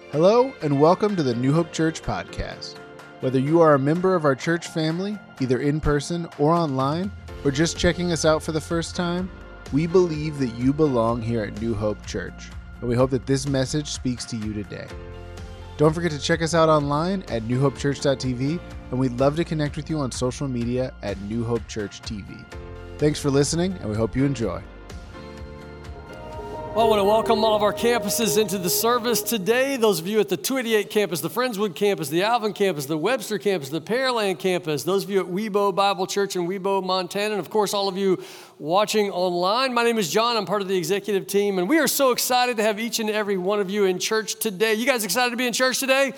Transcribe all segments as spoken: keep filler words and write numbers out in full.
Hello, and welcome to the New Hope Church podcast. Whether you are a member of our church family, either in person or online, or just checking us out for the first time, we believe that you belong here at New Hope Church, and we hope that this message speaks to you today. Don't forget to check us out online at new hope church dot t v, and we'd love to connect with you on social media at New Hope Church T V. Thanks for listening, and we hope you enjoy. Well, I want to welcome all of our campuses into the service today. Those of you at the two eighty-eight campus, the Friendswood campus, the Alvin campus, the Webster campus, the Pearland campus, those of you at Webo Bible Church in Webo, Montana, and of course, all of you watching online. My name is John. I'm part of the executive team, and we are so excited to have each and every one of you in church today. You guys excited to be in church today?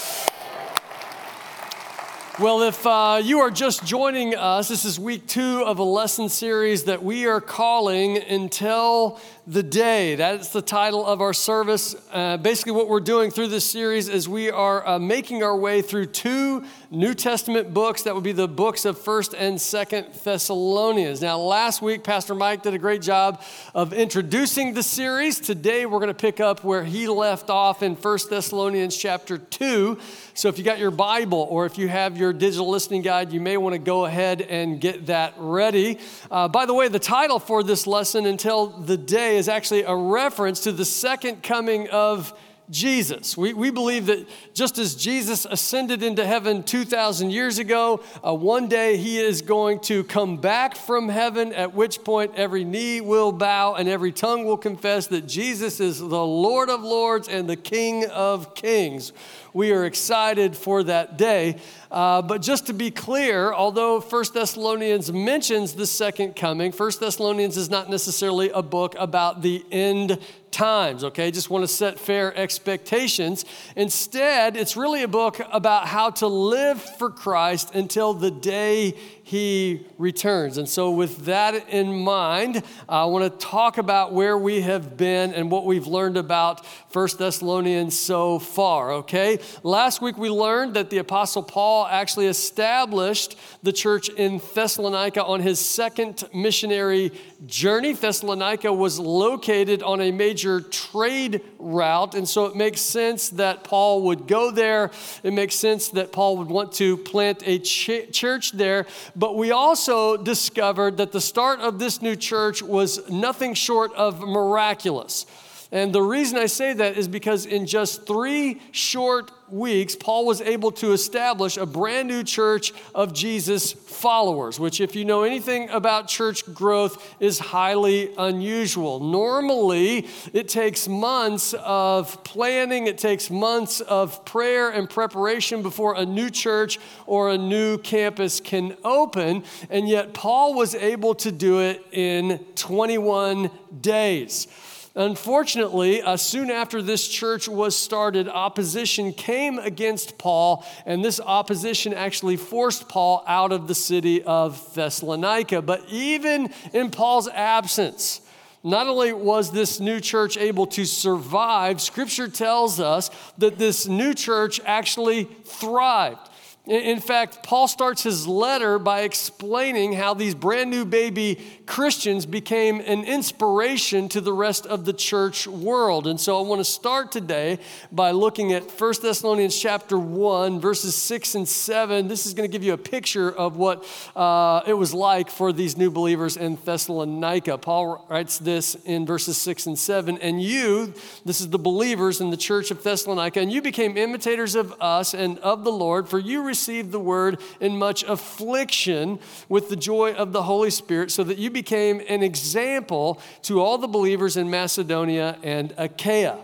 Well, if uh, you are just joining us, this is week two of a lesson series that we are calling Until the Day. That's the title of our service. Uh, basically, what we're doing through this series is we are uh, making our way through two New Testament books. That would be the books of First and Second Thessalonians. Now, last week, Pastor Mike did a great job of introducing the series. Today, we're going to pick up where he left off in First Thessalonians chapter two. So if you got your Bible or if you have your digital listening guide, you may want to go ahead and get that ready. Uh, by the way, the title for this lesson, Until the Day, is actually a reference to the second coming of Jesus. We, we believe that just as Jesus ascended into heaven two thousand years ago, uh, one day he is going to come back from heaven, at which point every knee will bow and every tongue will confess that Jesus is the Lord of Lords and the King of Kings. We are excited for that day. Uh, but just to be clear, although First Thessalonians mentions the second coming, First Thessalonians is not necessarily a book about the end times, okay? Just want to set fair expectations. Instead, it's really a book about how to live for Christ until the day he returns. And so with that in mind, I want to talk about where we have been and what we've learned about First Thessalonians so far, okay? Last week we learned that the Apostle Paul actually established the church in Thessalonica on his second missionary journey. Thessalonica was located on a major trade route, and so it makes sense that Paul would go there. It makes sense that Paul would want to plant a ch- church there. But we also discovered that the start of this new church was nothing short of miraculous. And the reason I say that is because in just three short weeks, Paul was able to establish a brand new church of Jesus followers, which, if you know anything about church growth, is highly unusual. Normally, it takes months of planning, it takes months of prayer and preparation before a new church or a new campus can open, and yet Paul was able to do it in twenty-one days. Unfortunately, uh, soon after this church was started, opposition came against Paul, and this opposition actually forced Paul out of the city of Thessalonica. But even in Paul's absence, not only was this new church able to survive, Scripture tells us that this new church actually thrived. In fact, Paul starts his letter by explaining how these brand new baby Christians became an inspiration to the rest of the church world. And so I want to start today by looking at First Thessalonians chapter one, verses six and seven. This is going to give you a picture of what uh, it was like for these new believers in Thessalonica. Paul writes this in verses six and seven. And you, this is the believers in the church of Thessalonica, and you became imitators of us and of the Lord, for you received the word in much affliction with the joy of the Holy Spirit, so that you became an example to all the believers in Macedonia and Achaia.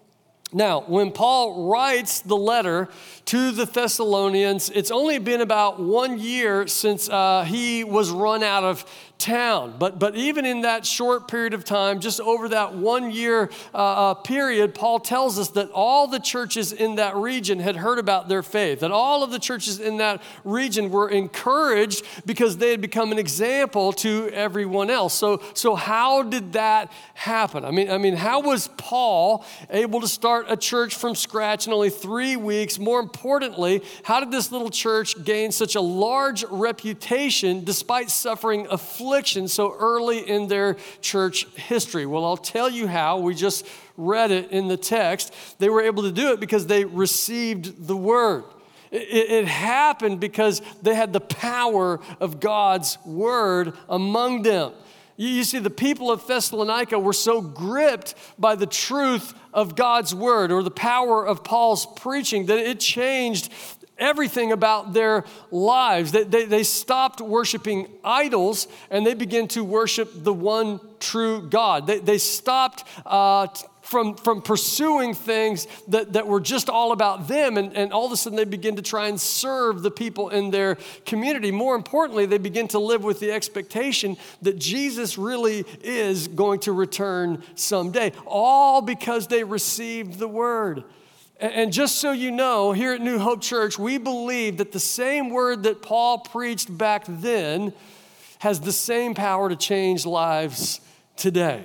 Now, when Paul writes the letter to the Thessalonians, it's only been about one year since uh, he was run out of town. But but even in that short period of time, just over that one year uh, uh, period, Paul tells us that all the churches in that region had heard about their faith, that all of the churches in that region were encouraged because they had become an example to everyone else. So so how did that happen? I mean, I mean, how was Paul able to start a church from scratch in only three weeks? More importantly, how did this little church gain such a large reputation despite suffering affliction affliction so early in their church history? Well, I'll tell you how. We just read it in the text. They were able to do it because they received the word. It, it happened because they had the power of God's word among them. You, you see, the people of Thessalonica were so gripped by the truth of God's word or the power of Paul's preaching that it changed everything about their lives. They, they, they stopped worshiping idols and they began to worship the one true God. They, they stopped uh, from, from pursuing things that, that were just all about them, and, and all of a sudden they begin to try and serve the people in their community. More importantly, they begin to live with the expectation that Jesus really is going to return someday, all because they received the word. And just so you know, here at New Hope Church, we believe that the same word that Paul preached back then has the same power to change lives today.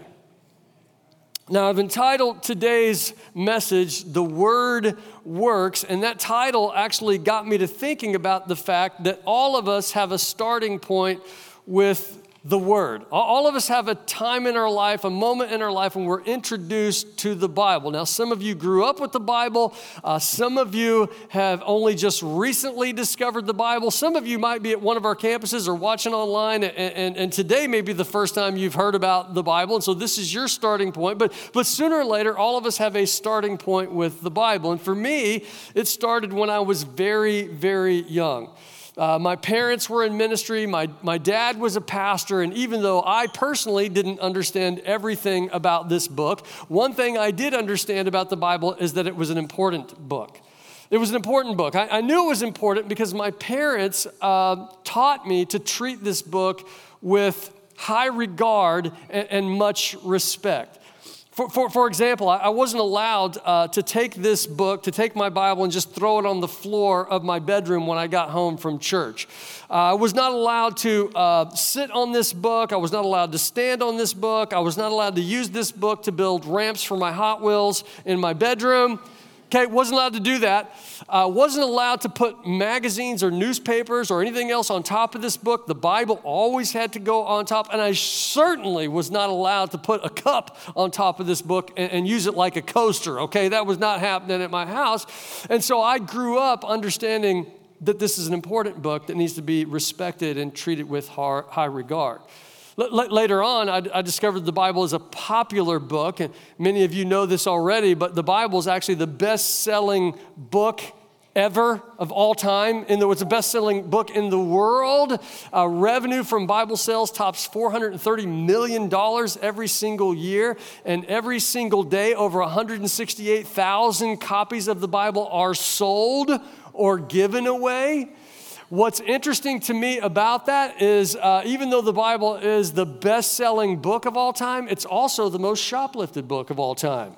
Now, I've entitled today's message, The Word Works, and that title actually got me to thinking about the fact that all of us have a starting point with the Word. All of us have a time in our life, a moment in our life when we're introduced to the Bible. Now, some of you grew up with the Bible. Uh, some of you have only just recently discovered the Bible. Some of you might be at one of our campuses or watching online, and, and, and today may be the first time you've heard about the Bible, and so this is your starting point. But, but sooner or later, all of us have a starting point with the Bible. And for me, it started when I was very, very young. Uh, my parents were in ministry, my, my dad was a pastor, and even though I personally didn't understand everything about this book, one thing I did understand about the Bible is that it was an important book. It was an important book. I, I knew it was important because my parents uh, taught me to treat this book with high regard and, and much respect. For, for, for example, I wasn't allowed uh, to take this book, to take my Bible and just throw it on the floor of my bedroom when I got home from church. Uh, I was not allowed to uh, sit on this book. I was not allowed to stand on this book. I was not allowed to use this book to build ramps for my Hot Wheels in my bedroom. Okay, wasn't allowed to do that. Uh, wasn't allowed to put magazines or newspapers or anything else on top of this book. The Bible always had to go on top, and I certainly was not allowed to put a cup on top of this book and, and use it like a coaster, okay? That was not happening at my house. And so I grew up understanding that this is an important book that needs to be respected and treated with high regard. Later on, I discovered the Bible is a popular book, and many of you know this already, but the Bible is actually the best-selling book ever of all time. And it's a best-selling book in the world. Uh, revenue from Bible sales tops four hundred thirty million dollars every single year, and every single day, over one hundred sixty-eight thousand copies of the Bible are sold or given away. What's interesting to me about that is uh, even though the Bible is the best-selling book of all time, it's also the most shoplifted book of all time.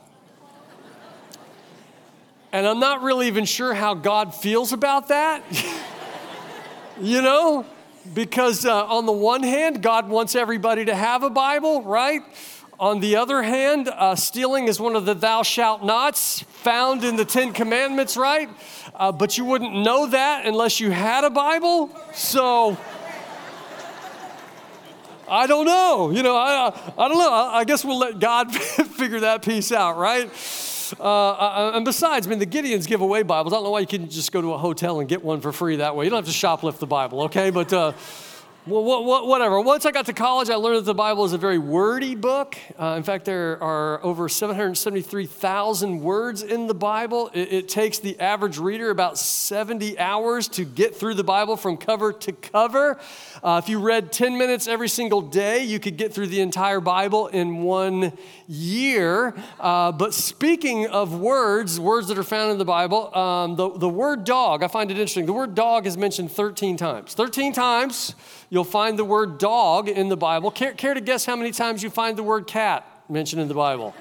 And I'm not really even sure how God feels about that, you know, because uh, on the one hand, God wants everybody to have a Bible, right? On the other hand, uh, stealing is one of the thou shalt nots found in the Ten Commandments, right? Uh, but you wouldn't know that unless you had a Bible. So I don't know. You know, I, I don't know. I, I guess we'll let God figure that piece out, right? Uh, and besides, I mean, the Gideons give away Bibles. I don't know why you couldn't just go to a hotel and get one for free that way. You don't have to shoplift the Bible, okay? But uh, well, whatever. Once I got to college, I learned that the Bible is a very wordy book. Uh, in fact, there are over seven hundred seventy-three thousand words in the Bible. It, it takes the average reader about seventy hours to get through the Bible from cover to cover. Uh, if you read ten minutes every single day, you could get through the entire Bible in one year. Uh, but speaking of words, words that are found in the Bible, um, the, the word dog, I find it interesting. The word dog is mentioned thirteen times. thirteen times. You'll find the word dog in the Bible. Care, care to guess how many times you find the word cat mentioned in the Bible?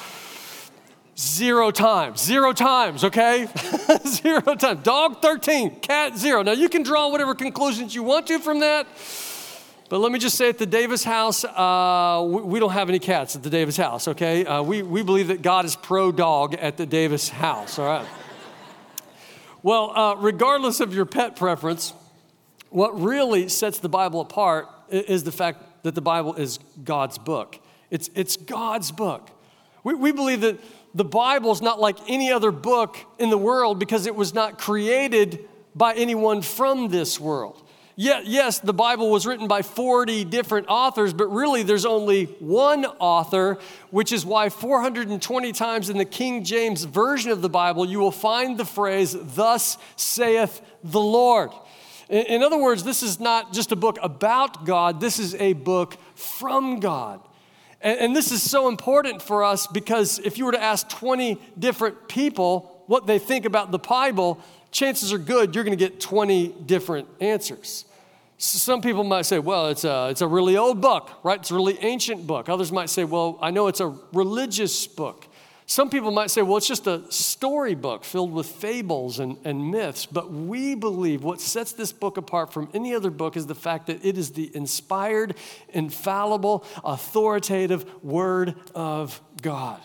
Zero times. Zero times, okay? Zero times. Dog, thirteen. Cat, zero. Now, you can draw whatever conclusions you want to from that, but let me just say at the Davis house, uh, we, we don't have any cats at the Davis house, okay? Uh, we, we believe that God is pro-dog at the Davis house, all right? Well, uh, regardless of your pet preference, what really sets the Bible apart is the fact that the Bible is God's book. It's, it's God's book. We, we believe that the Bible is not like any other book in the world because it was not created by anyone from this world. Yeah, yes, the Bible was written by forty different authors, but really there's only one author, which is why four hundred twenty times in the King James Version of the Bible, you will find the phrase, "Thus saith the Lord." In, in other words, this is not just a book about God, this is a book from God. And, and this is so important for us because if you were to ask twenty different people what they think about the Bible, chances are good you're going to get twenty different answers. Some people might say, well, it's a, it's a really old book, right? It's a really ancient book. Others might say, well, I know it's a religious book. Some people might say, well, it's just a storybook filled with fables and, and myths. But we believe what sets this book apart from any other book is the fact that it is the inspired, infallible, authoritative Word of God.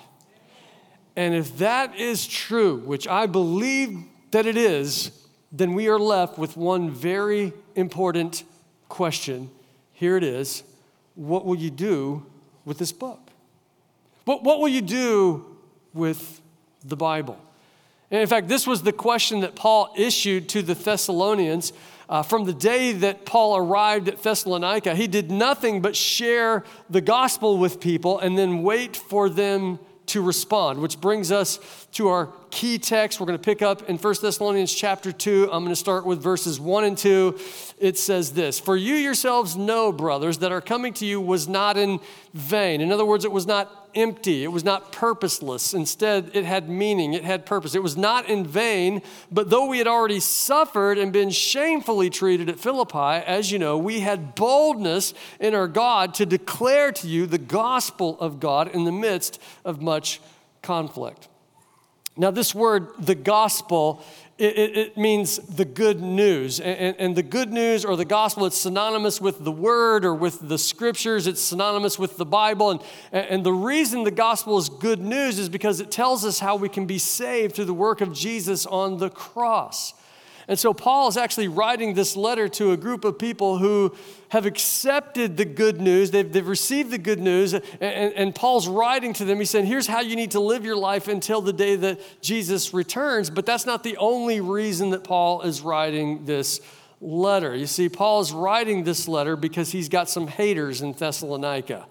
And if that is true, which I believe that it is, then we are left with one very important question. Here it is. What will you do with this book? What, what will you do with the Bible? And in fact, this was the question that Paul issued to the Thessalonians. Uh, from the day that Paul arrived at Thessalonica, he did nothing but share the gospel with people and then wait for them to respond, which brings us to our key text. We're going to pick up in First Thessalonians chapter two. I'm going to start with verses one and two. It says this, "For you yourselves know, brothers, that our coming to you was not in vain." In other words, it was not empty. It was not purposeless. Instead, it had meaning. It had purpose. It was not in vain, but though we had already suffered and been shamefully treated at Philippi, as you know, we had boldness in our God to declare to you the gospel of God in the midst of much conflict. Now, this word, the gospel, it, it, it means the good news. And, and, and the good news or the gospel, it's synonymous with the word or with the scriptures. It's synonymous with the Bible. And, and the reason the gospel is good news is because it tells us how we can be saved through the work of Jesus on the cross. And so Paul is actually writing this letter to a group of people who have accepted the good news. They've, they've received the good news. And, and, and Paul's writing to them. He's saying, here's how you need to live your life until the day that Jesus returns. But that's not the only reason that Paul is writing this letter. You see, Paul is writing this letter because he's got some haters in Thessalonica.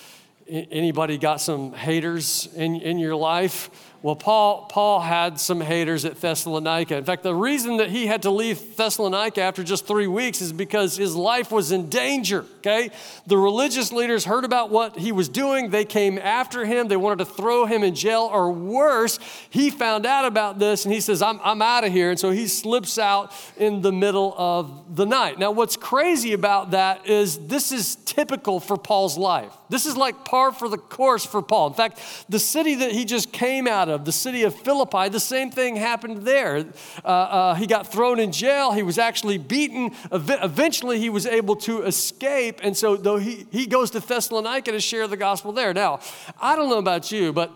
Anybody got some haters in, in your life? Well, Paul, Paul had some haters at Thessalonica. In fact, the reason that he had to leave Thessalonica after just three weeks is because his life was in danger, okay? The religious leaders heard about what he was doing. They came after him. They wanted to throw him in jail, or worse, he found out about this and he says, I'm, I'm out of here. And so he slips out in the middle of the night. Now, what's crazy about that is this is typical for Paul's life. This is like par for the course for Paul. In fact, the city that he just came out of, the city of Philippi, the same thing happened there. Uh, uh, he got thrown in jail. He was actually beaten. Eventually, he was able to escape. And so though he, he goes to Thessalonica to share the gospel there. Now, I don't know about you, but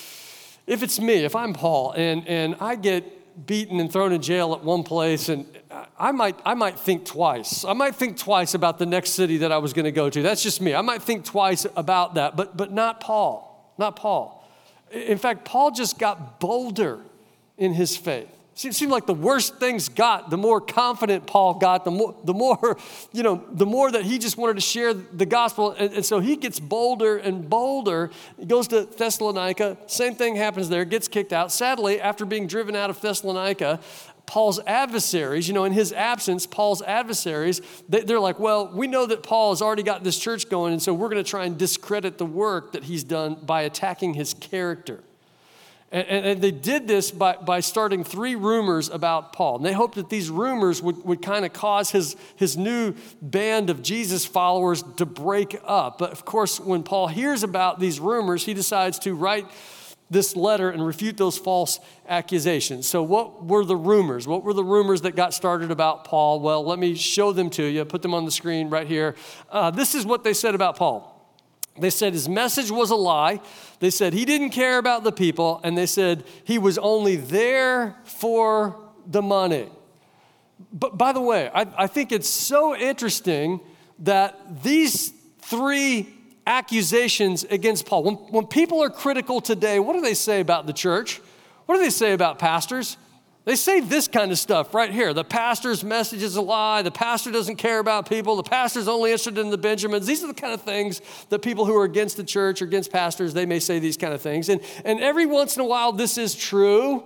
if it's me, if I'm Paul, and, and I get beaten and thrown in jail at one place, and I might I might think twice. I might think twice about the next city that I was going to go to. That's just me. I might think twice about that, but but not Paul. Not Paul. In fact, Paul just got bolder in his faith. It seemed like the worse things got, the more confident Paul got, the more, the more, you know, the more that he just wanted to share the gospel. And, and so he gets bolder and bolder. He goes to Thessalonica. Same thing happens there, gets kicked out. Sadly, after being driven out of Thessalonica, Paul's adversaries, you know, in his absence, Paul's adversaries, they, they're like, well, we know that Paul has already got this church going, and so we're going to try and discredit the work that he's done by attacking his character. And, and, and they did this by, by starting three rumors about Paul. And they hoped that these rumors would, would kind of cause his, his new band of Jesus followers to break up. But of course, when Paul hears about these rumors, he decides to write this letter and refute those false accusations. So what were the rumors? What were the rumors that got started about Paul? Well, let me show them to you. Put them on the screen right here. Uh, this is what they said about Paul. They said his message was a lie. They said he didn't care about the people. And they said he was only there for the money. But by the way, I, I think it's so interesting that these three accusations against Paul. When, when people are critical today, what do they say about the church? What do they say about pastors? They say this kind of stuff right here. The pastor's message is a lie. The pastor doesn't care about people. The pastor's only interested in the Benjamins. These are the kind of things that people who are against the church or against pastors, they may say these kind of things. And, and every once in a while, this is true.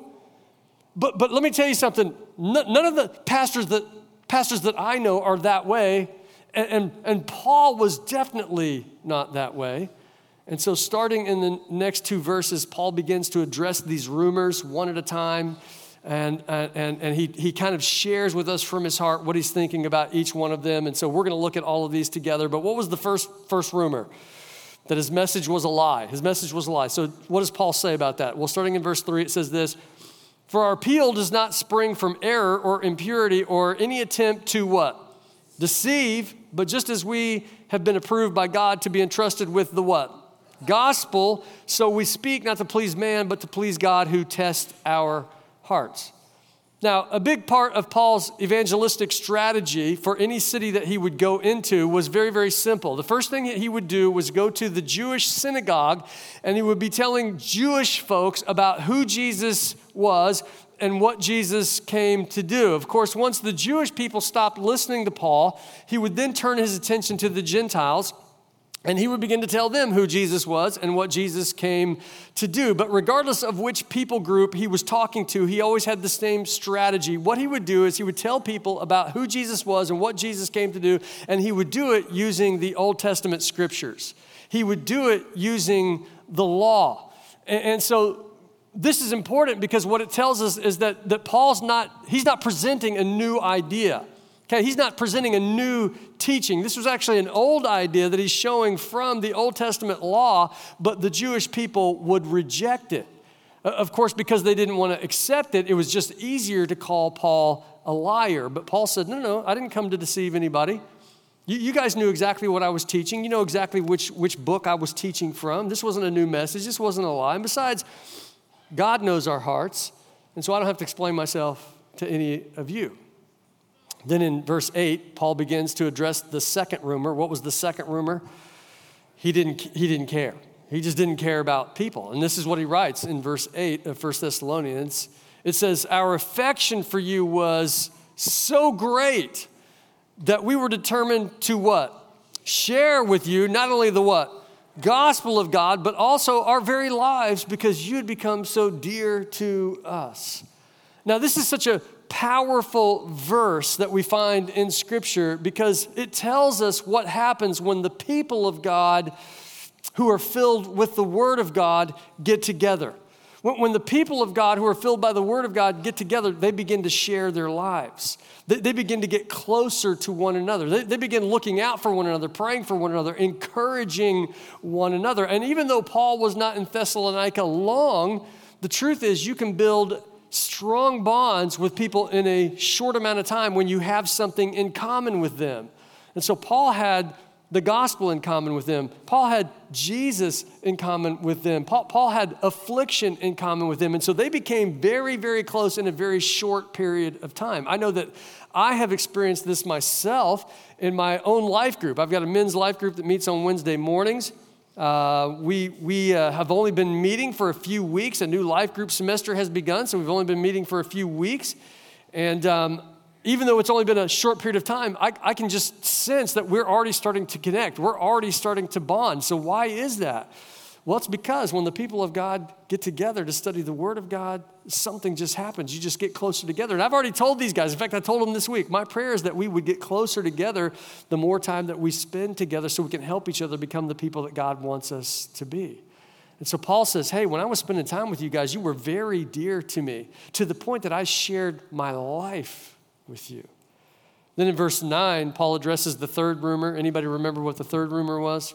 But, but let me tell you something. None of the pastors that, pastors that I know are that way. And, and, and Paul was definitely not that way. And so starting in the next two verses, Paul begins to address these rumors one at a time. And, and, and he, he kind of shares with us from his heart what he's thinking about each one of them. And so we're going to look at all of these together. But what was the first, first rumor? That his message was a lie. His message was a lie. So what does Paul say about that? Well, starting in verse three, it says this: "For our appeal does not spring from error or impurity or any attempt to" what? "Deceive, but just as we have been approved by God to be entrusted with the" what? "Gospel. So we speak not to please man, but to please God who tests our hearts." Now, a big part of Paul's evangelistic strategy for any city that he would go into was very, very simple. The first thing that he would do was go to the Jewish synagogue, and he would be telling Jewish folks about who Jesus was and what Jesus came to do. Of course, once the Jewish people stopped listening to Paul, he would then turn his attention to the Gentiles, and he would begin to tell them who Jesus was and what Jesus came to do. But regardless of which people group he was talking to, he always had the same strategy. What he would do is he would tell people about who Jesus was and what Jesus came to do, and he would do it using the Old Testament scriptures. He would do it using the law. And, and so this is important because what it tells us is that, that Paul's not, he's not presenting a new idea. Okay, he's not presenting a new teaching. This was actually an old idea that he's showing from the Old Testament law, but the Jewish people would reject it. Of course, because they didn't want to accept it, it was just easier to call Paul a liar. But Paul said, no, no, I didn't come to deceive anybody. You, you guys knew exactly what I was teaching. You know exactly which, which book I was teaching from. This wasn't a new message. This wasn't a lie. And besides, God knows our hearts, and so I don't have to explain myself to any of you. Then in verse eight, Paul begins to address the second rumor. What was the second rumor? He didn't, he didn't care. He just didn't care about people. And this is what he writes in verse eight of First Thessalonians. It says, "Our affection for you was so great that we were determined to" what? "Share with you not only the" what? "Gospel of God, but also our very lives, because you had become so dear to us." Now, this is such a powerful verse that we find in Scripture because it tells us what happens when the people of God who are filled with the Word of God get together. When, when the people of God who are filled by the Word of God get together, they begin to share their lives. They, they begin to get closer to one another. They, they begin looking out for one another, praying for one another, encouraging one another. And even though Paul was not in Thessalonica long, the truth is you can build strong bonds with people in a short amount of time when you have something in common with them. And so Paul had the gospel in common with them. Paul had Jesus in common with them. Paul, Paul had affliction in common with them. And so they became very, very close in a very short period of time. I know that I have experienced this myself in my own life group. I've got a men's life group that meets on Wednesday mornings. Uh, we we uh, have only been meeting for a few weeks. A new life group semester has begun, so we've only been meeting for a few weeks. And um, even though it's only been a short period of time, I, I can just sense that we're already starting to connect. We're already starting to bond. So why is that? Well, it's because when the people of God get together to study the Word of God, something just happens. You just get closer together. And I've already told these guys, in fact, I told them this week, my prayer is that we would get closer together the more time that we spend together so we can help each other become the people that God wants us to be. And so Paul says, hey, when I was spending time with you guys, you were very dear to me, to the point that I shared my life with you. Then in verse nine, Paul addresses the third rumor. Anybody remember what the third rumor was?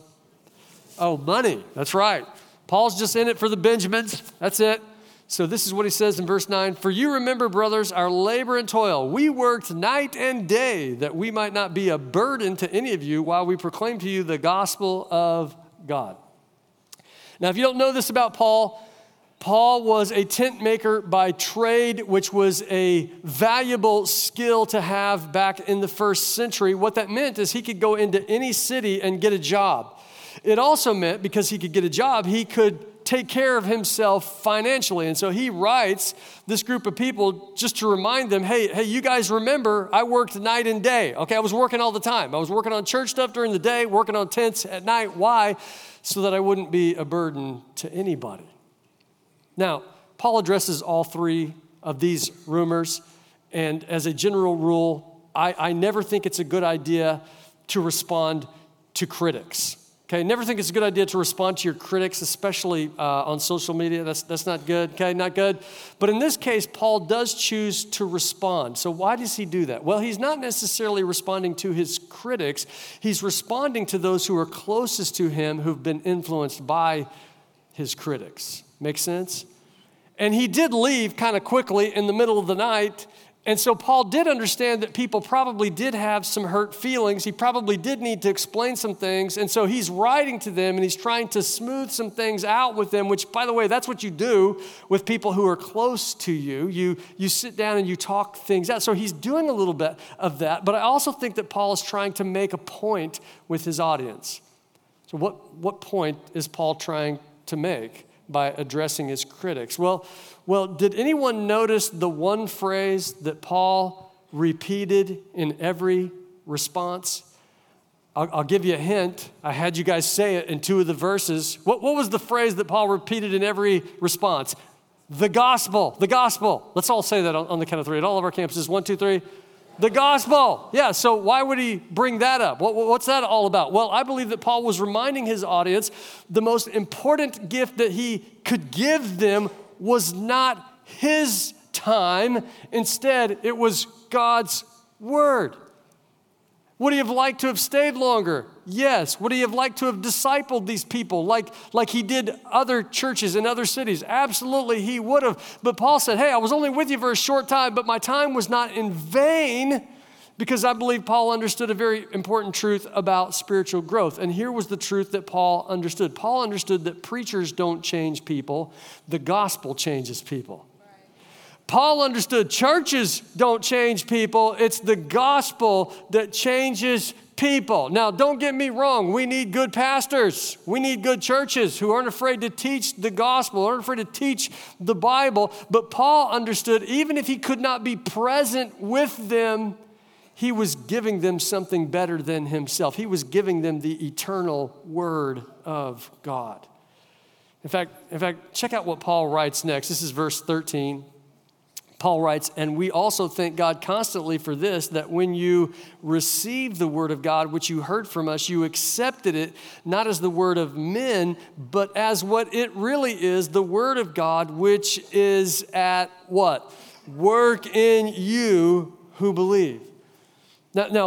Oh, money. That's right. Paul's just in it for the Benjamins. That's it. So this is what he says in verse nine. "For you remember, brothers, our labor and toil. We worked night and day that we might not be a burden to any of you while we proclaim to you the gospel of God." Now, if you don't know this about Paul, Paul was a tent maker by trade, which was a valuable skill to have back in the first century. What that meant is he could go into any city and get a job. It also meant, because he could get a job, he could take care of himself financially. And so he writes this group of people just to remind them, hey, hey, you guys remember I worked night and day. Okay, I was working all the time. I was working on church stuff during the day, working on tents at night. Why? So that I wouldn't be a burden to anybody. Now, Paul addresses all three of these rumors, and as a general rule, I, I never think it's a good idea to respond to critics. Okay, never think it's a good idea to respond to your critics, especially uh, on social media. That's that's not good, okay, not good. But in this case, Paul does choose to respond. So why does he do that? Well, he's not necessarily responding to his critics. He's responding to those who are closest to him who've been influenced by his critics. Make sense? And he did leave kind of quickly in the middle of the night. And so Paul did understand that people probably did have some hurt feelings. He probably did need to explain some things. And so he's writing to them and he's trying to smooth some things out with them, which, by the way, that's what you do with people who are close to you. You, you sit down and you talk things out. So he's doing a little bit of that. But I also think that Paul is trying to make a point with his audience. So what, what point is Paul trying to make by addressing his critics? Well, well, did anyone notice the one phrase that Paul repeated in every response? I'll, I'll give you a hint. I had you guys say it in two of the verses. What, what was the phrase that Paul repeated in every response? The gospel, the gospel. Let's all say that on, on the count of three at all of our campuses. One, two, three. The gospel. Yeah, so why would he bring that up? What, what's that all about? Well, I believe that Paul was reminding his audience the most important gift that he could give them was not his time. Instead, it was God's word. Would he have liked to have stayed longer? Yes. Would he have liked to have discipled these people like, like he did other churches in other cities? Absolutely, he would have. But Paul said, hey, I was only with you for a short time, but my time was not in vain, because I believe Paul understood a very important truth about spiritual growth. And here was the truth that Paul understood. Paul understood that preachers don't change people. The gospel changes people. Paul understood churches don't change people. It's the gospel that changes people. Now, don't get me wrong. We need good pastors. We need good churches who aren't afraid to teach the gospel, aren't afraid to teach the Bible. But Paul understood even if he could not be present with them, he was giving them something better than himself. He was giving them the eternal word of God. In fact, in fact, check out what Paul writes next. This is verse thirteen. Paul writes, and we also thank God constantly for this, that when you received the word of God, which you heard from us, you accepted it not as the word of men, but as what it really is, the word of God, which is at what? Work in you who believe. Now, now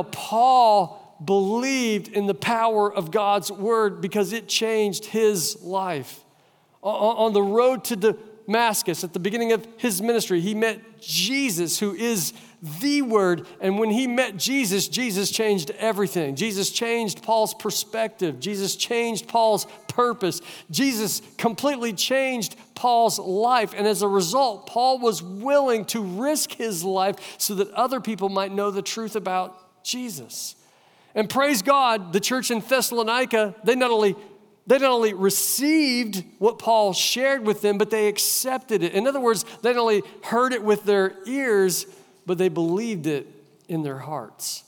Paul believed in the power of God's word because it changed his life. On, on the road to the Damascus, at the beginning of his ministry, he met Jesus, who is the Word. And when he met Jesus, Jesus changed everything. Jesus changed Paul's perspective. Jesus changed Paul's purpose. Jesus completely changed Paul's life. And as a result, Paul was willing to risk his life so that other people might know the truth about Jesus. And praise God, the church in Thessalonica, they not only They not only received what Paul shared with them, but they accepted it. In other words, they not only heard it with their ears, but they believed it in their hearts.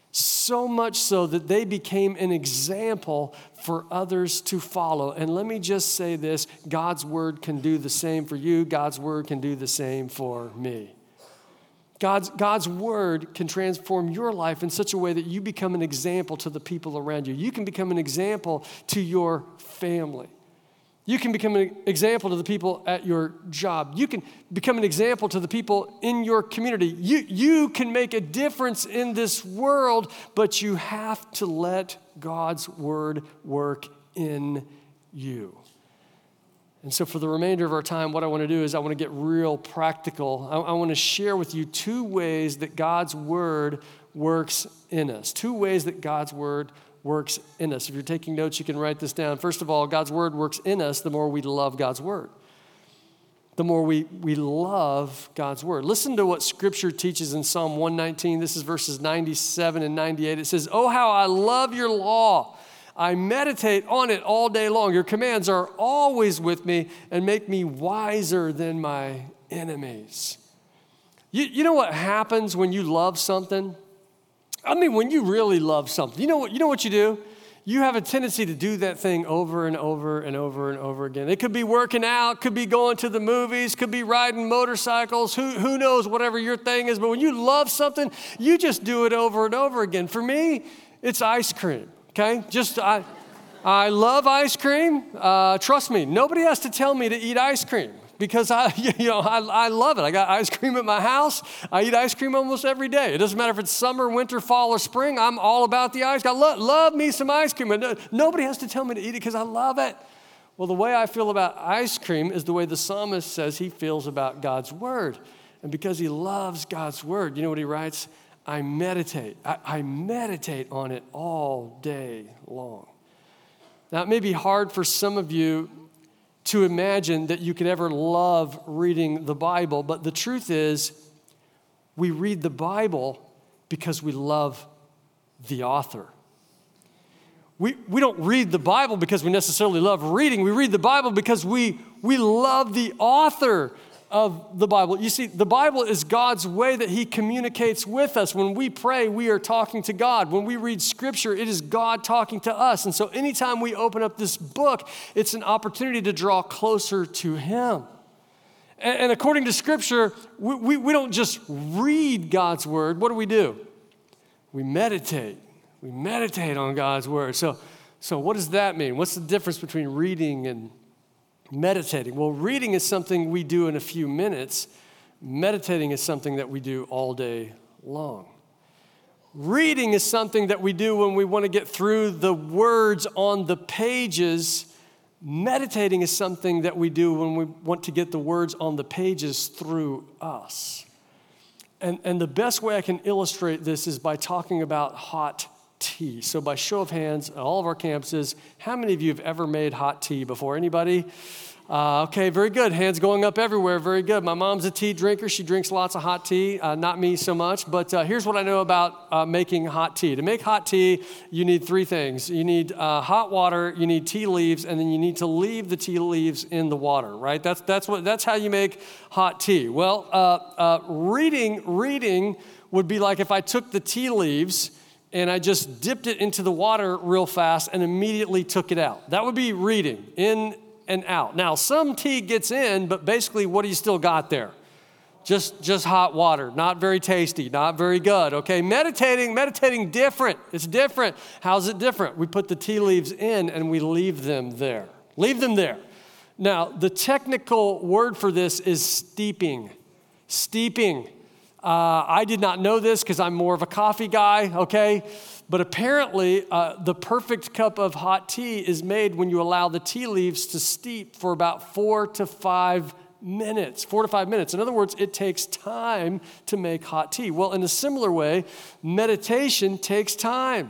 So much so that they became an example for others to follow. And let me just say this, God's word can do the same for you. God's word can do the same for me. God's, God's word can transform your life in such a way that you become an example to the people around you. You can become an example to your family. You can become an example to the people at your job. You can become an example to the people in your community. You, you can make a difference in this world, but you have to let God's word work in you. And so for the remainder of our time, what I want to do is I want to get real practical. I, I want to share with you two ways that God's word works in us. Two ways that God's word works in us. If you're taking notes, you can write this down. First of all, God's word works in us the more we love God's word. the more we, we love God's word. Listen to what Scripture teaches in Psalm one nineteen. This is verses ninety-seven and ninety-eight. It says, "Oh, how I love your law. I meditate on it all day long. Your commands are always with me and make me wiser than my enemies." You, you know what happens when you love something? I mean, when you really love something, you know what, you know what you do? You have a tendency to do that thing over and over and over and over again. It could be working out, could be going to the movies, could be riding motorcycles, who, who knows, whatever your thing is. But when you love something, you just do it over and over again. For me, it's ice cream, okay? Just, I, I love ice cream. Uh, trust me, nobody has to tell me to eat ice cream. Because I, you know, I, I love it. I got ice cream at my house. I eat ice cream almost every day. It doesn't matter if it's summer, winter, fall, or spring. I'm all about the ice cream. I love, love me some ice cream. And nobody has to tell me to eat it because I love it. Well, the way I feel about ice cream is the way the psalmist says he feels about God's word. And because he loves God's word, you know what he writes? I meditate. I, I meditate on it all day long. Now, it may be hard for some of you to imagine that you could ever love reading the Bible, but the truth is, we read the Bible because we love the author. We, we don't read the Bible because we necessarily love reading. We read the Bible because we, we love the author of the Bible. You see, the Bible is God's way that he communicates with us. When we pray, we are talking to God. When we read Scripture, it is God talking to us. And so anytime we open up this book, it's an opportunity to draw closer to him. And, and according to Scripture, we, we, we don't just read God's word. What do we do? We meditate. We meditate on God's word. So, so what does that mean? What's the difference between reading and meditating? Well, reading is something we do in a few minutes. Meditating is something that we do all day long. Reading is something that we do when we want to get through the words on the pages. Meditating is something that we do when we want to get the words on the pages through us. And, and the best way I can illustrate this is by talking about hot tea. So by show of hands at all of our campuses, how many of you have ever made hot tea before? Anybody? Uh, okay, very good. Hands going up everywhere. Very good. My mom's a tea drinker. She drinks lots of hot tea. Uh, not me so much. But uh, here's what I know about uh, making hot tea. To make hot tea, you need three things. You need uh, hot water, you need tea leaves, and then you need to leave the tea leaves in the water, right? That's that's what that's how you make hot tea. Well, uh, uh, reading reading would be like if I took the tea leaves and I just dipped it into the water real fast and immediately took it out. That would be reading, in and out. Now, some tea gets in, but basically, what do you still got there? Just, just hot water, not very tasty, not very good, okay? Meditating, meditating different. It's different. How's it different? We put the tea leaves in and we leave them there. Leave them there. Now, the technical word for this is steeping. Steeping. Uh, I did not know this because I'm more of a coffee guy, okay? But apparently, uh, the perfect cup of hot tea is made when you allow the tea leaves to steep for about four to five minutes. Four to five minutes. In other words, it takes time to make hot tea. Well, in a similar way, meditation takes time.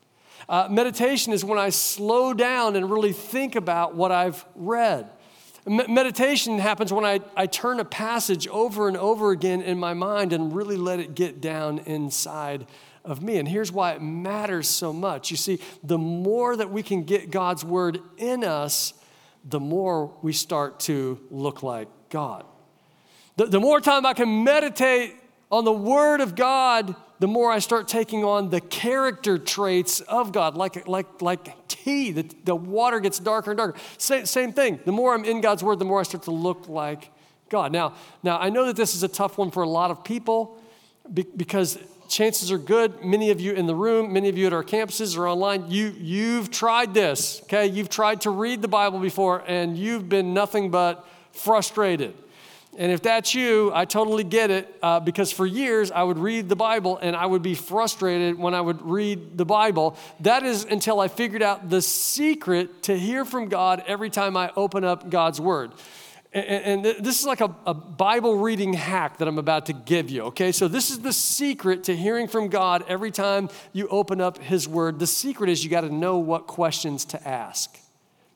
Uh, meditation is when I slow down and really think about what I've read. Meditation happens when I, I turn a passage over and over again in my mind and really let it get down inside of me. And here's why it matters so much. You see, the more that we can get God's word in us, the more we start to look like God. The, the more time I can meditate on the word of God, the more I start taking on the character traits of God, like, like, like tea. The, the water gets darker and darker. Same, same thing. The more I'm in God's word, the more I start to look like God. Now, now I know that this is a tough one for a lot of people be, because chances are good, many of you in the room, many of you at our campuses or online, you, you've tried this, okay? You've tried to read the Bible before, and you've been nothing but frustrated. And if that's you, I totally get it, uh, because for years I would read the Bible and I would be frustrated when I would read the Bible. That is until I figured out the secret to hear from God every time I open up God's word. And, and this is like a, a Bible reading hack that I'm about to give you, okay? So this is the secret to hearing from God every time you open up his word. The secret is you got to know what questions to ask.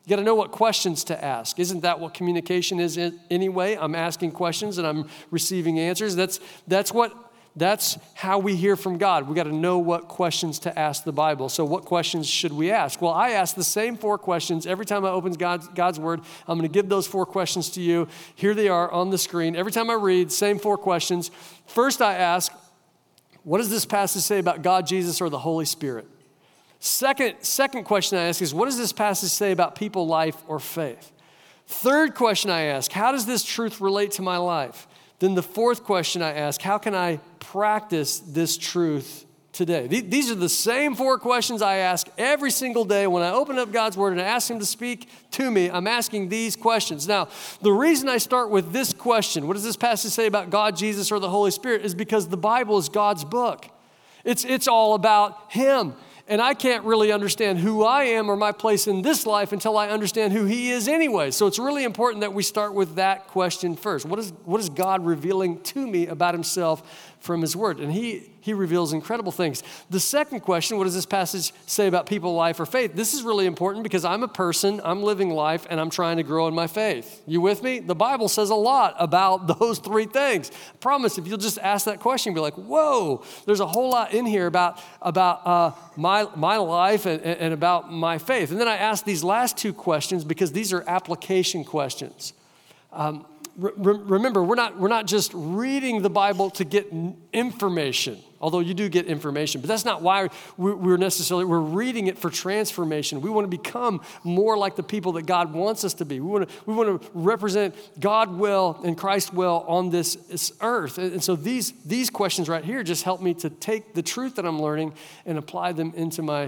You got to know what questions to ask. Isn't that what communication is anyway? I'm asking questions and I'm receiving answers. That's that's what that's how we hear from God. We got to know what questions to ask the Bible. So what questions should we ask? Well, I ask the same four questions every time I open God's, God's Word. I'm going to give those four questions to you. Here they are on the screen. Every time I read, same four questions. First, I ask, what does this passage say about God, Jesus, or the Holy Spirit? Second, second question I ask is, what does this passage say about people, life, or faith? Third question I ask, how does this truth relate to my life? Then the fourth question I ask, how can I practice this truth today? These are the same four questions I ask every single day when I open up God's Word and I ask Him to speak to me. I'm asking these questions. Now, the reason I start with this question, what does this passage say about God, Jesus, or the Holy Spirit, is because the Bible is God's book. It's, it's all about Him. And I can't really understand who I am or my place in this life until I understand who He is anyway. So it's really important that we start with that question first. What is, what is God revealing to me about Himself from His Word? And He, he reveals incredible things. The second question, what does this passage say about people, life, or faith? This is really important because I'm a person, I'm living life, and I'm trying to grow in my faith. You with me? The Bible says a lot about those three things. I promise if you'll just ask that question, you'll be like, whoa, there's a whole lot in here about, about uh, my, my life and, and about my faith. And then I ask these last two questions because these are application questions. Um, Re- remember, we're not, we're not just reading the Bible to get information, although you do get information, but that's not why we're necessarily, we're reading it for transformation. We want to become more like the people that God wants us to be. We want to, we want to represent God well and Christ well on this, this earth. And so these, these questions right here just help me to take the truth that I'm learning and apply them into my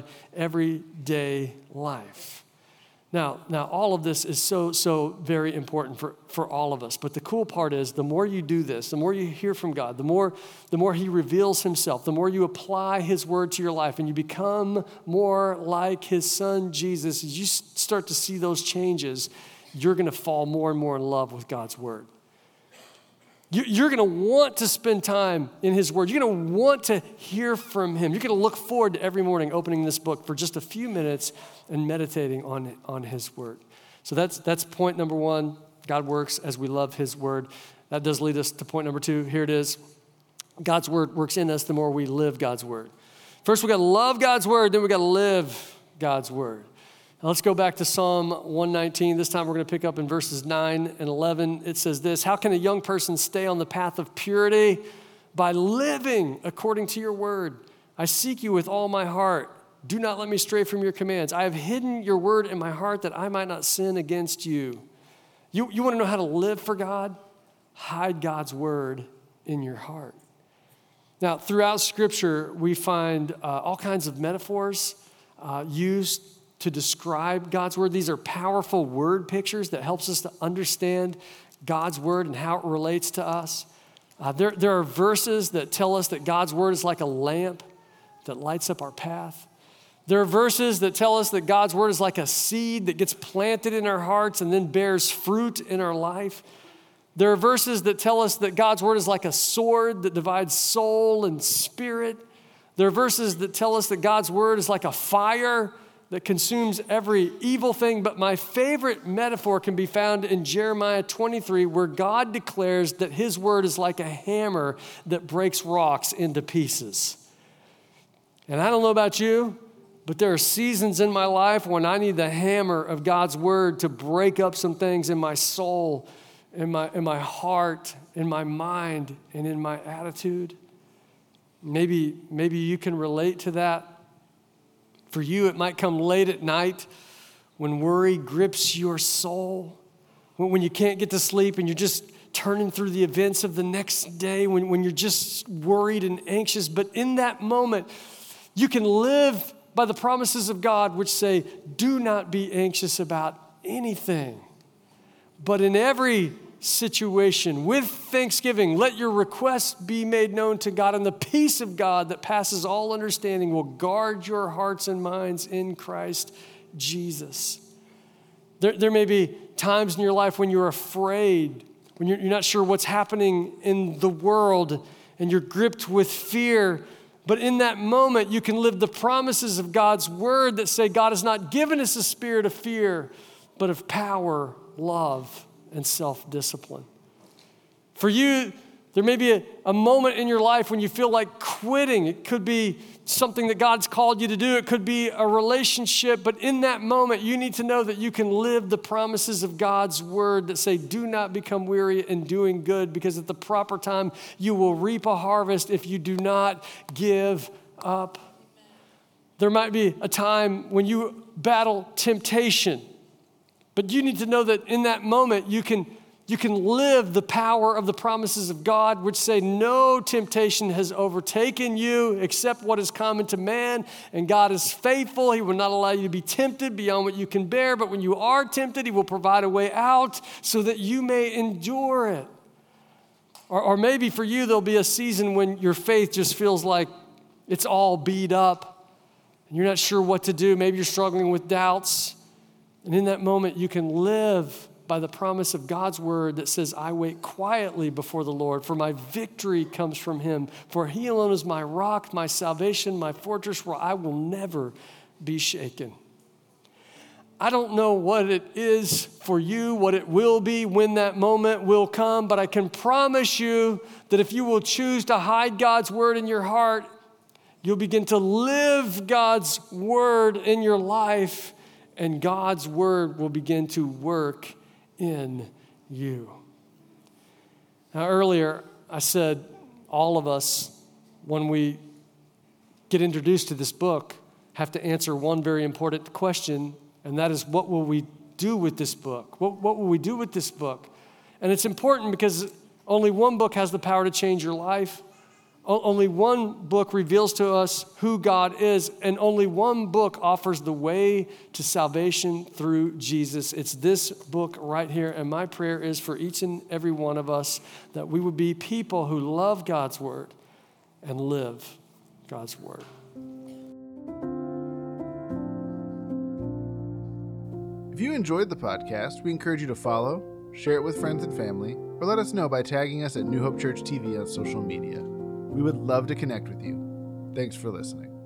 everyday life. Now, now, all of this is so, so very important for, for all of us. But the cool part is the more you do this, the more you hear from God, the more, the more He reveals Himself, the more you apply His Word to your life and you become more like His Son, Jesus, as you start to see those changes, you're going to fall more and more in love with God's Word. You're going to want to spend time in His Word. You're going to want to hear from Him. You're going to look forward to every morning opening this book for just a few minutes and meditating on, on His Word. So that's, that's point number one. God works as we love His Word. That does lead us to point number two. Here it is. God's Word works in us the more we live God's Word. First, we got to love God's Word, then we got to live God's Word. Now let's go back to Psalm one nineteen. This time we're going to pick up in verses nine and eleven. It says this, how can a young person stay on the path of purity? By living according to your word. I seek you with all my heart. Do not let me stray from your commands. I have hidden your word in my heart that I might not sin against you. You, you want to know how to live for God? Hide God's word in your heart. Now, throughout Scripture, we find uh, all kinds of metaphors uh, used to describe God's word. These are powerful word pictures that helps us to understand God's word and how it relates to us. Uh, there, there are verses that tell us that God's word is like a lamp that lights up our path. There are verses that tell us that God's word is like a seed that gets planted in our hearts and then bears fruit in our life. There are verses that tell us that God's word is like a sword that divides soul and spirit. There are verses that tell us that God's word is like a fire that consumes every evil thing. But my favorite metaphor can be found in Jeremiah twenty-three, where God declares that His word is like a hammer that breaks rocks into pieces. And I don't know about you, but there are seasons in my life when I need the hammer of God's word to break up some things in my soul, in my, in my heart, in my mind, and in my attitude. Maybe, maybe you can relate to that. For you, it might come late at night when worry grips your soul, when you can't get to sleep and you're just turning through the events of the next day, when, when you're just worried and anxious. But in that moment, you can live by the promises of God, which say, do not be anxious about anything, but in every situation, with thanksgiving, let your requests be made known to God, and the peace of God that passes all understanding will guard your hearts and minds in Christ Jesus. There, there may be times in your life when you're afraid, when you're, you're not sure what's happening in the world, and you're gripped with fear. But in that moment, you can live the promises of God's word that say God has not given us a spirit of fear, but of power, love, and self-discipline. For you, there may be a, a moment in your life when you feel like quitting. It could be something that God's called you to do. It could be a relationship. But in that moment, you need to know that you can live the promises of God's word that say, do not become weary in doing good, because at the proper time, you will reap a harvest if you do not give up. There might be a time when you battle temptation, but you need to know that in that moment, you can You can live the power of the promises of God, which say no temptation has overtaken you except what is common to man, and God is faithful. He will not allow you to be tempted beyond what you can bear, but when you are tempted, he will provide a way out so that you may endure it. Or, or maybe for you, there'll be a season when your faith just feels like it's all beat up, and you're not sure what to do. Maybe you're struggling with doubts, and in that moment, you can live by the promise of God's word that says, I wait quietly before the Lord, for my victory comes from him. For he alone is my rock, my salvation, my fortress, where I will never be shaken. I don't know what it is for you, what it will be when that moment will come, but I can promise you that if you will choose to hide God's word in your heart, you'll begin to live God's word in your life, and God's word will begin to work in you. Now, earlier, I said all of us, when we get introduced to this book, have to answer one very important question, and that is, what will we do with this book? What, what will we do with this book? And it's important because only one book has the power to change your life. Only one book reveals to us who God is, and only one book offers the way to salvation through Jesus. It's this book right here, and my prayer is for each and every one of us that we would be people who love God's word and live God's word. If you enjoyed the podcast, we encourage you to follow, share it with friends and family, or let us know by tagging us at New Hope Church T V on social media. We would love to connect with you. Thanks for listening.